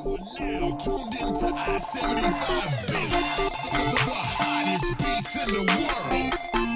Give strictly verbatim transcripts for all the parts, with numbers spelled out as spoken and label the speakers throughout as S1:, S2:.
S1: You are now tuned into I seventy-five Beats, the, the hottest beats in the world.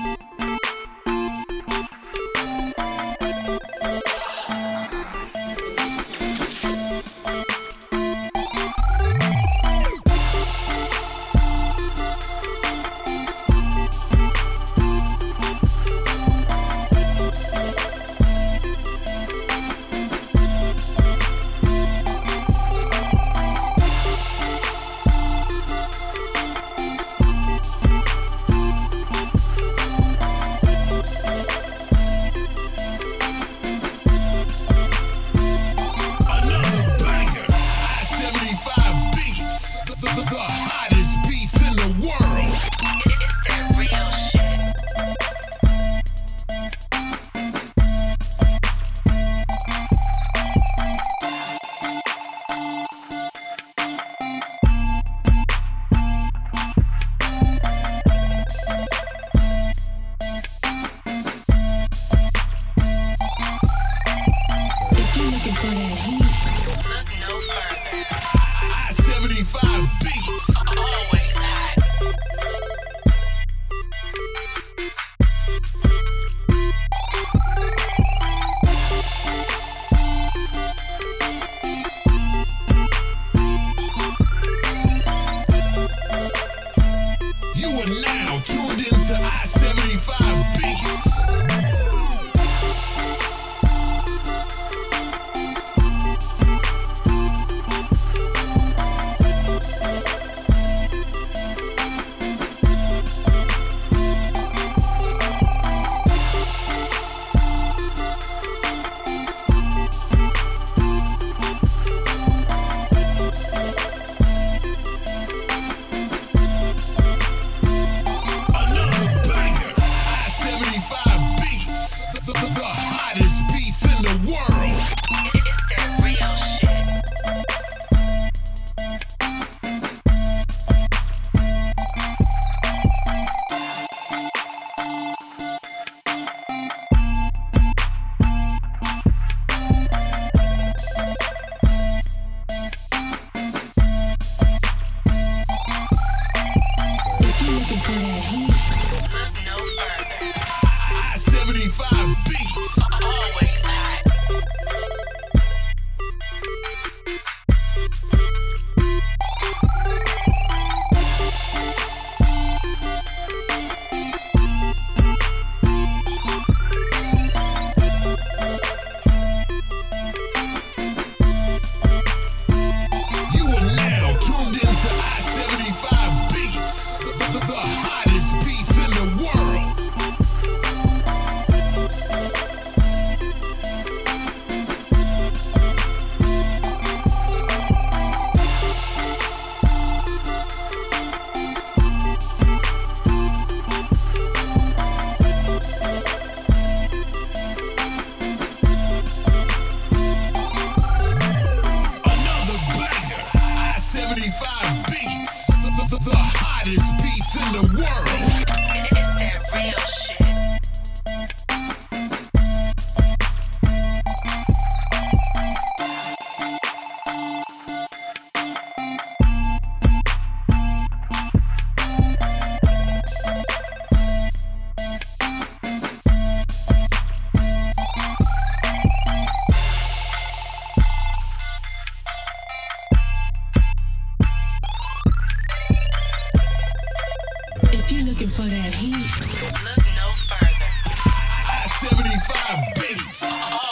S1: Beats, always hot. You are now tuned into I seventy-five Beats. Beats, always hot. You are now tuned into I seventy-five Beats, the, the, the hottest beats in the world. seventy-five Beats, the, the, the hottest beats in the world. It's that real shit.
S2: If you're looking for that heat,
S1: look no further. I seventy-five Beats.